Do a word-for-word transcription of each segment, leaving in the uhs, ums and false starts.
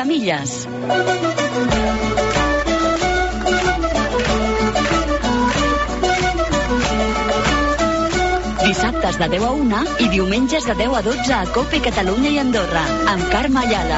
trenta milles. Dissabtes de deu a una i diumenges de deu a dotze a COPE Catalunya i Andorra, amb Carme Ayala.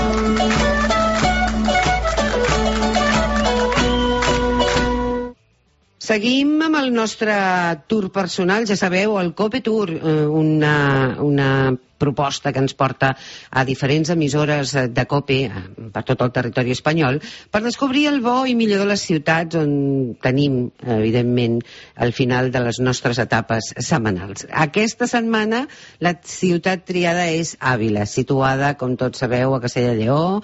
Seguim amb el nostre tour personal, ja sabeu, el COPE Tour, una, una proposta que ens porta a diferents emissores de COPE per tot el territori espanyol per descobrir el bo i millor de les ciutats on tenim, evidentment, al final de les nostres etapes setmanals. Aquesta setmana la ciutat triada és Àvila, situada, com tots sabeu, a Castella i Lleó,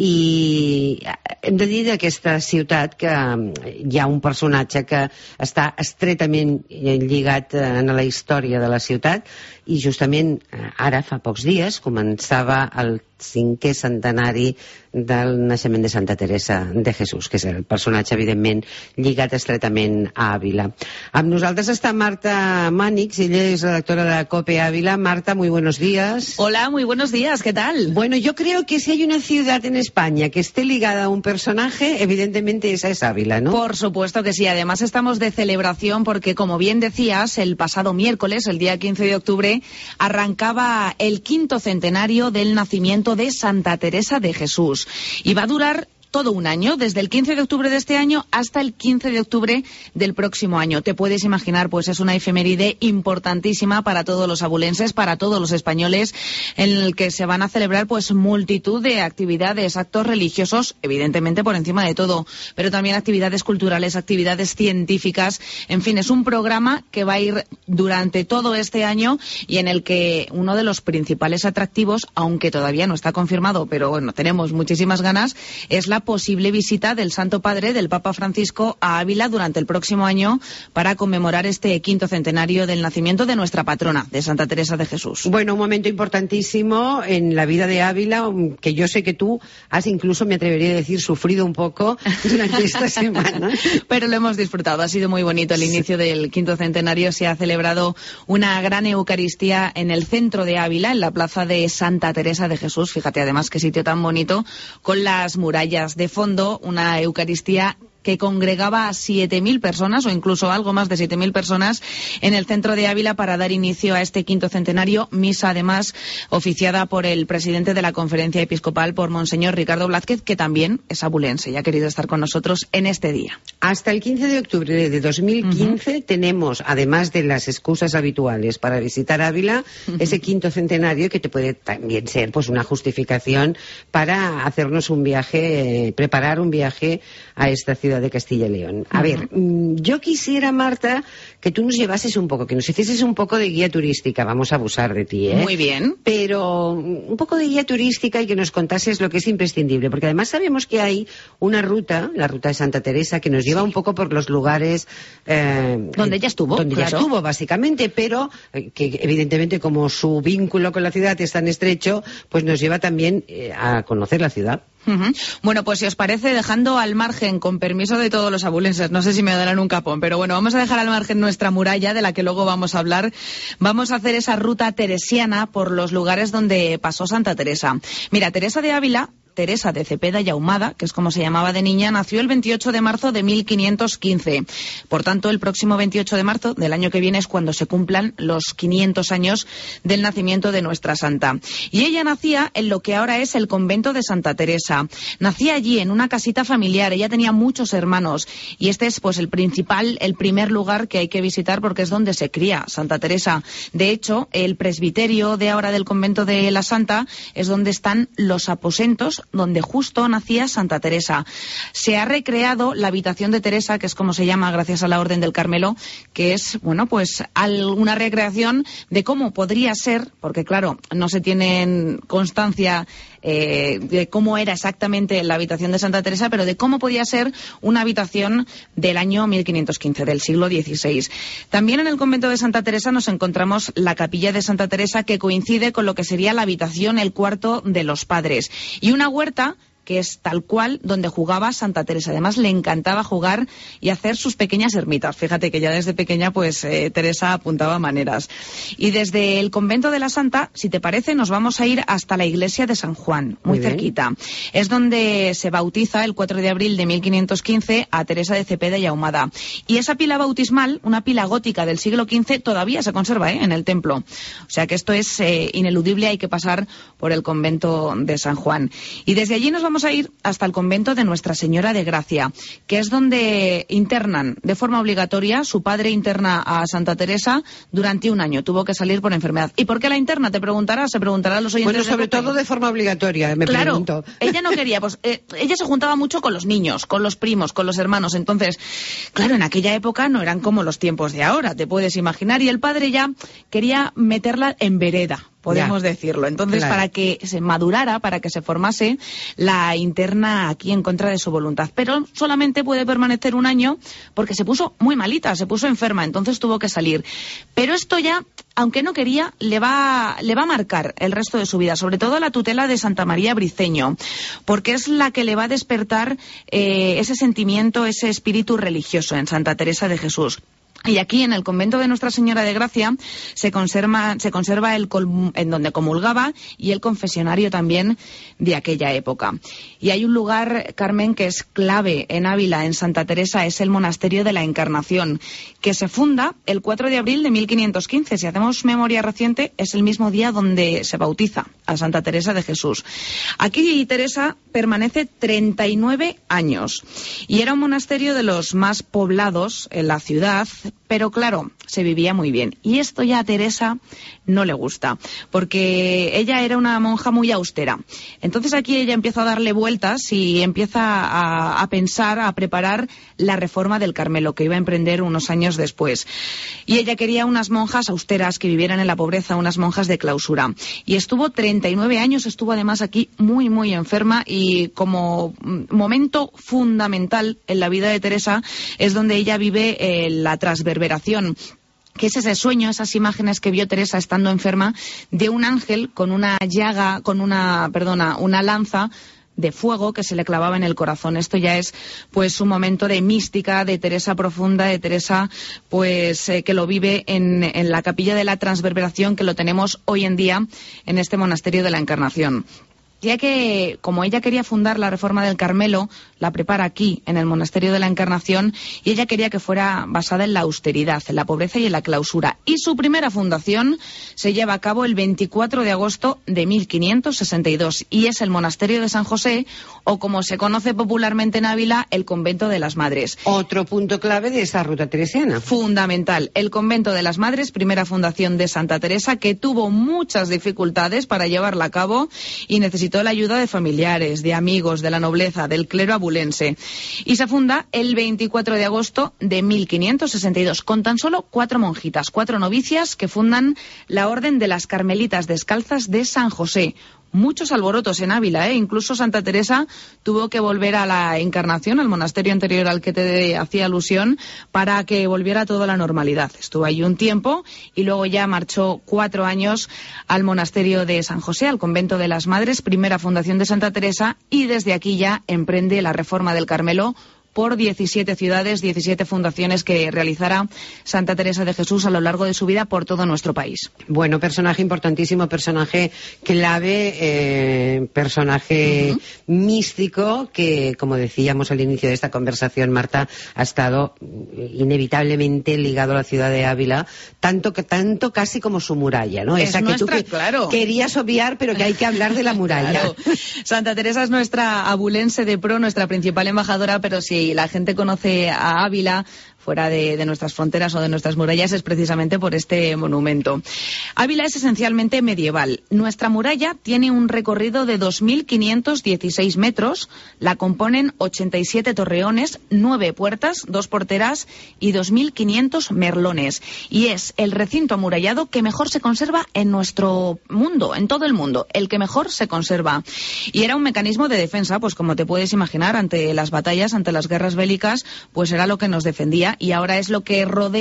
i hem de dir d'aquesta ciutat que hi ha un personatge que està estretament lligat en la història de la ciutat i justament ara, fa pocs dies, començava el cinquè centenari del naixement de Santa Teresa de Jesús, que és el personatge, evidentment, lligat estretament a Ávila. Amb nosaltres está Marta Manix, ella es redactora de la COPE Ávila. Marta, muy buenos días. Hola, muy buenos días, ¿qué tal? Bueno, yo creo que si hay una ciudad en España que esté ligada a un personaje, evidentemente esa es Ávila, ¿no? Por supuesto que sí, además estamos de celebración porque, como bien decías, el pasado miércoles, el día quince de octubre, arrancaba el quinto centenario del nacimiento de Santa Teresa de Jesús. Y va a durar todo un año, desde el quince de octubre de este año hasta el quince de octubre del próximo año. Te puedes imaginar, pues es una efeméride importantísima para todos los abulenses, para todos los españoles, en el que se van a celebrar pues multitud de actividades, actos religiosos, evidentemente por encima de todo, pero también actividades culturales, actividades científicas. En fin, es un programa que va a ir durante todo este año y en el que uno de los principales atractivos, aunque todavía no está confirmado, pero bueno, tenemos muchísimas ganas, es la posible visita del Santo Padre, del Papa Francisco, a Ávila durante el próximo año para conmemorar este quinto centenario del nacimiento de nuestra patrona, de Santa Teresa de Jesús. Bueno, un momento importantísimo en la vida de Ávila, que yo sé que tú has incluso, me atrevería a decir, sufrido un poco durante esta semana. Pero lo hemos disfrutado, ha sido muy bonito el inicio del quinto centenario. Se ha celebrado una gran Eucaristía en el centro de Ávila, en la plaza de Santa Teresa de Jesús. Fíjate además qué sitio tan bonito, con las murallas de fondo, una Eucaristía que congregaba a siete mil personas o incluso algo más de siete mil personas en el centro de Ávila para dar inicio a este quinto centenario. Misa además oficiada por el presidente de la Conferencia Episcopal, por Monseñor Ricardo Blázquez, que también es abulense y ha querido estar con nosotros en este día. Hasta el quince de octubre de dos mil quince uh-huh. tenemos, además de las excusas habituales para visitar Ávila, uh-huh. ese quinto centenario que te puede también ser pues una justificación para hacernos un viaje, eh, preparar un viaje a esta ciudad de Castilla y León. A uh-huh. ver, yo quisiera, Marta, que tú nos llevases un poco, que nos hicieses un poco de guía turística. Vamos a abusar de ti, ¿eh? Muy bien. Pero un poco de guía turística y que nos contases lo que es imprescindible, porque además sabemos que hay una ruta, la ruta de Santa Teresa, que nos lleva sí. un poco por los lugares... Eh, donde ella estuvo, Donde claro. ella estuvo, básicamente, pero eh, que evidentemente como su vínculo con la ciudad es tan estrecho, pues nos lleva también eh, a conocer la ciudad. Uh-huh. Bueno, pues si os parece, dejando al margen, con permiso de todos los abulenses, no sé si me darán un capón, pero bueno, vamos a dejar al margen nuestra muralla, de la que luego vamos a hablar. Vamos a hacer esa ruta teresiana por los lugares donde pasó Santa Teresa. Mira, Teresa de Ávila, Teresa de Cepeda y Ahumada, que es como se llamaba de niña, nació el veintiocho de marzo de mil quinientos quince. Por tanto, el próximo veintiocho de marzo del año que viene es cuando se cumplan los quinientos años del nacimiento de nuestra santa. Y ella nacía en lo que ahora es el convento de Santa Teresa. Nacía allí, en una casita familiar. Ella tenía muchos hermanos. Y este es pues el principal, el primer lugar que hay que visitar porque es donde se cría Santa Teresa. De hecho, el presbiterio de ahora del convento de la Santa es donde están los aposentos donde justo nacía Santa Teresa. Se ha recreado la habitación de Teresa, que es como se llama gracias a la Orden del Carmelo, que es, bueno, pues una recreación de cómo podría ser, porque claro, no se tiene constancia eh, de cómo era exactamente la habitación de Santa Teresa, pero de cómo podía ser una habitación del año mil quinientos quince, del siglo dieciséis. También en el convento de Santa Teresa nos encontramos la capilla de Santa Teresa, que coincide con lo que sería la habitación, el cuarto de los padres, y una huerta que es tal cual donde jugaba Santa Teresa. Además, le encantaba jugar y hacer sus pequeñas ermitas. Fíjate que ya desde pequeña, pues, eh, Teresa apuntaba maneras. Y desde el convento de la Santa, si te parece, nos vamos a ir hasta la iglesia de San Juan, muy, muy cerquita. Es donde se bautiza el cuatro de abril de mil quinientos quince a Teresa de Cepeda y Ahumada. Y esa pila bautismal, una pila gótica del siglo quince, todavía se conserva ¿eh? en el templo. O sea que esto es eh, ineludible, hay que pasar por el convento de San Juan. Y desde allí nos vamos a ir hasta el convento de Nuestra Señora de Gracia, que es donde internan de forma obligatoria. Su padre interna a Santa Teresa durante un año. Tuvo que salir por enfermedad. ¿Y por qué la interna? Te preguntará, se preguntará a los oyentes. Bueno, sobre todo de forma obligatoria, me claro, pregunto. Ella no quería, pues eh, ella se juntaba mucho con los niños, con los primos, con los hermanos. Entonces, claro, en aquella época no eran como los tiempos de ahora, te puedes imaginar. Y el padre ya quería meterla en vereda, podemos ya. decirlo. Entonces, claro. para que se madurara, para que se formase, la interna aquí en contra de su voluntad. Pero solamente puede permanecer un año porque se puso muy malita, se puso enferma, entonces tuvo que salir. Pero esto ya, aunque no quería, le va, le va a marcar el resto de su vida, sobre todo la tutela de Santa María Briceño, porque es la que le va a despertar eh, ese sentimiento, ese espíritu religioso en Santa Teresa de Jesús. Y aquí, en el convento de Nuestra Señora de Gracia, se conserva, se conserva el col, en donde comulgaba y el confesionario también de aquella época. Y hay un lugar, Carmen, que es clave en Ávila, en Santa Teresa, es el Monasterio de la Encarnación, que se funda el cuatro de abril de mil quinientos quince. Si hacemos memoria reciente, es el mismo día donde se bautiza a Santa Teresa de Jesús. Aquí Teresa permanece treinta y nueve años y era un monasterio de los más poblados en la ciudad, pero claro, se vivía muy bien. Y esto ya a Teresa no le gusta, porque ella era una monja muy austera. Entonces aquí ella empieza a darle vueltas y empieza a, a pensar, a preparar la reforma del Carmelo, que iba a emprender unos años después. Y ella quería unas monjas austeras que vivieran en la pobreza, unas monjas de clausura. Y estuvo treinta y nueve años, estuvo además aquí muy, muy enferma, y como momento fundamental en la vida de Teresa es donde ella vive eh, la transverberación, que es ese sueño, esas imágenes que vio Teresa estando enferma, de un ángel con una llaga, con una, perdona, una lanza de fuego que se le clavaba en el corazón. Esto ya es pues un momento de mística, de Teresa profunda, de Teresa pues eh, que lo vive en, en la capilla de la Transverberación, que lo tenemos hoy en día en este monasterio de la Encarnación. Ya que, como ella quería fundar la reforma del Carmelo, la prepara aquí, en el Monasterio de la Encarnación, y ella quería que fuera basada en la austeridad, en la pobreza y en la clausura. Y su primera fundación se lleva a cabo el veinticuatro de agosto de mil quinientos sesenta y dos, y es el Monasterio de San José, o como se conoce popularmente en Ávila, el Convento de las Madres. Otro punto clave de esa ruta teresiana. Fundamental. El Convento de las Madres, primera fundación de Santa Teresa, que tuvo muchas dificultades para llevarla a cabo y necesitó la ayuda de familiares, de amigos, de la nobleza, del clero abulense. Y se funda el veinticuatro de agosto de mil quinientos sesenta y dos, con tan solo cuatro monjitas, cuatro novicias que fundan la Orden de las Carmelitas Descalzas de San José. Muchos alborotos en Ávila, ¿eh? Incluso Santa Teresa tuvo que volver a la Encarnación, al monasterio anterior al que te hacía alusión, para que volviera toda la normalidad. Estuvo allí un tiempo y luego ya marchó cuatro años al monasterio de San José, al convento de las Madres, primera fundación de Santa Teresa, y desde aquí ya emprende la reforma del Carmelo por diecisiete ciudades, diecisiete fundaciones que realizará Santa Teresa de Jesús a lo largo de su vida por todo nuestro país. Bueno, personaje importantísimo, personaje clave, eh, personaje uh-huh. místico, que, como decíamos al inicio de esta conversación, Marta, ha estado inevitablemente ligado a la ciudad de Ávila, tanto que tanto casi como su muralla, ¿no? Es Esa nuestra, que tú que claro. querías obviar, pero que hay que hablar de la muralla. Claro. Santa Teresa es nuestra abulense de pro, nuestra principal embajadora, pero si la gente conoce a Ávila fuera de, de nuestras fronteras o de nuestras murallas es precisamente por este monumento. Ávila es esencialmente medieval. Nuestra muralla tiene un recorrido de dos mil quinientos dieciséis metros, la componen ochenta y siete torreones, nueve puertas, dos porteras y dos mil quinientos merlones. Y es el recinto amurallado que mejor se conserva en nuestro mundo, en todo el mundo, el que mejor se conserva. Y era un mecanismo de defensa, pues como te puedes imaginar, ante las batallas, ante las guerras bélicas, pues era lo que nos defendía. Y ahora es lo que rodea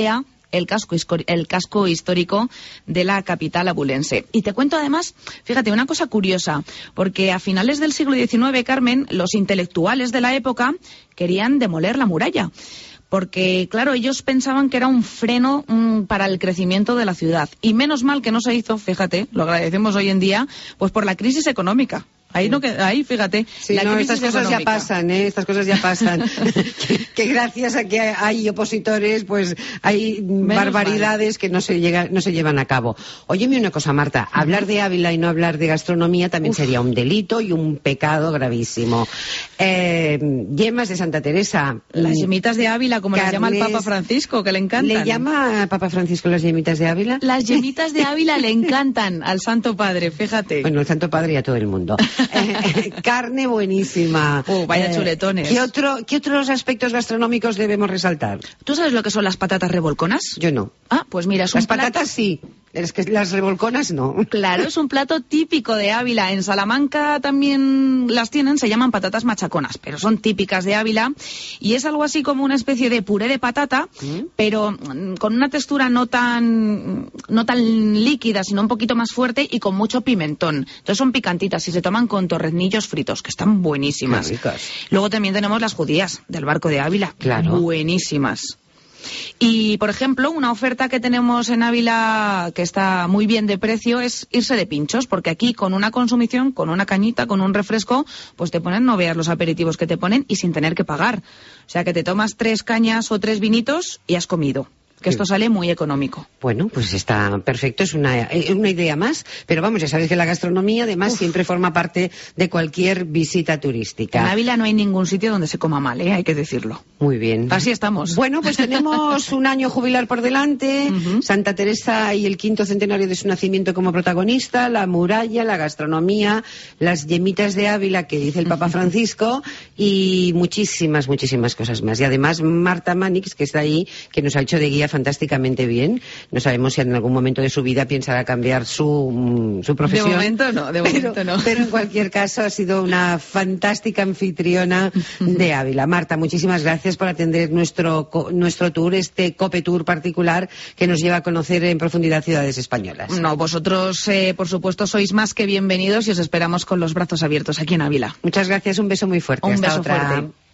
el casco, el casco histórico de la capital abulense. Y te cuento además, fíjate, una cosa curiosa, porque a finales del siglo diecinueve, Carmen, los intelectuales de la época querían demoler la muralla. Porque, claro, ellos pensaban que era un freno um, para el crecimiento de la ciudad. Y menos mal que no se hizo, fíjate, lo agradecemos hoy en día, pues por la crisis económica. Ahí, no, que, ahí fíjate. Sí, la no, crisis estas cosas económica. ya pasan, ¿eh? Estas cosas ya pasan. que, que gracias a que hay opositores, pues hay Menos barbaridades mal. que no se, llega, no se llevan a cabo. Óyeme una cosa, Marta. Uh-huh. Hablar de Ávila y no hablar de gastronomía también Uf. sería un delito y un pecado gravísimo. Eh, yemas de Santa Teresa. Las yemitas de Ávila, como Carles, las llama el Papa Francisco, que le encantan. ¿Le llama a Papa Francisco las yemitas de Ávila? Las yemitas de Ávila le encantan al Santo Padre, fíjate. Bueno, el Santo Padre y a todo el mundo. Eh, carne buenísima. Oh, vaya eh, chuletones. ¿qué, otro, ¿Qué otros aspectos gastronómicos debemos resaltar? ¿Tú sabes lo que son las patatas revolconas? Yo no. Ah, pues mira, es Las un plato... patatas sí. Es que las revolconas no. Claro, es un plato típico de Ávila. En Salamanca también las tienen, se llaman patatas machaconas, pero son típicas de Ávila. Y es algo así como una especie de puré de patata, ¿Mm? pero con una textura no tan, no tan líquida, sino un poquito más fuerte y con mucho pimentón. Entonces son picantitas y se toman con torreznilos fritos, que están buenísimas. Luego también tenemos las judías del Barco de Ávila. Claro. Buenísimas. Y, por ejemplo, una oferta que tenemos en Ávila que está muy bien de precio es irse de pinchos, porque aquí con una consumición, con una cañita, con un refresco, pues te ponen, no veas los aperitivos que te ponen y sin tener que pagar. O sea, que te tomas tres cañas o tres vinitos y has comido. Que esto sale muy económico. Bueno, pues está perfecto, es una, una idea más, pero vamos, ya sabes que la gastronomía además Uf. siempre forma parte de cualquier visita turística. En Ávila no hay ningún sitio donde se coma mal, ¿eh? Hay que decirlo. Muy bien. Así estamos. Bueno, pues tenemos un año jubilar por delante, uh-huh. Santa Teresa y el quinto centenario de su nacimiento como protagonista, la muralla, la gastronomía, las yemitas de Ávila que dice el Papa Francisco y muchísimas, muchísimas cosas más. Y además Marta Manix, que está ahí, que nos ha hecho de guía fantásticamente bien. No sabemos si en algún momento de su vida piensará cambiar su, su profesión. De momento no, de momento pero, no. Pero en cualquier caso ha sido una fantástica anfitriona de Ávila. Marta, muchísimas gracias por atender nuestro, nuestro tour, este Cope Tour particular que nos lleva a conocer en profundidad ciudades españolas. No, vosotros, eh, por supuesto, sois más que bienvenidos y os esperamos con los brazos abiertos aquí en Ávila. Muchas gracias, un beso muy fuerte. Un Hasta beso otra. fuerte.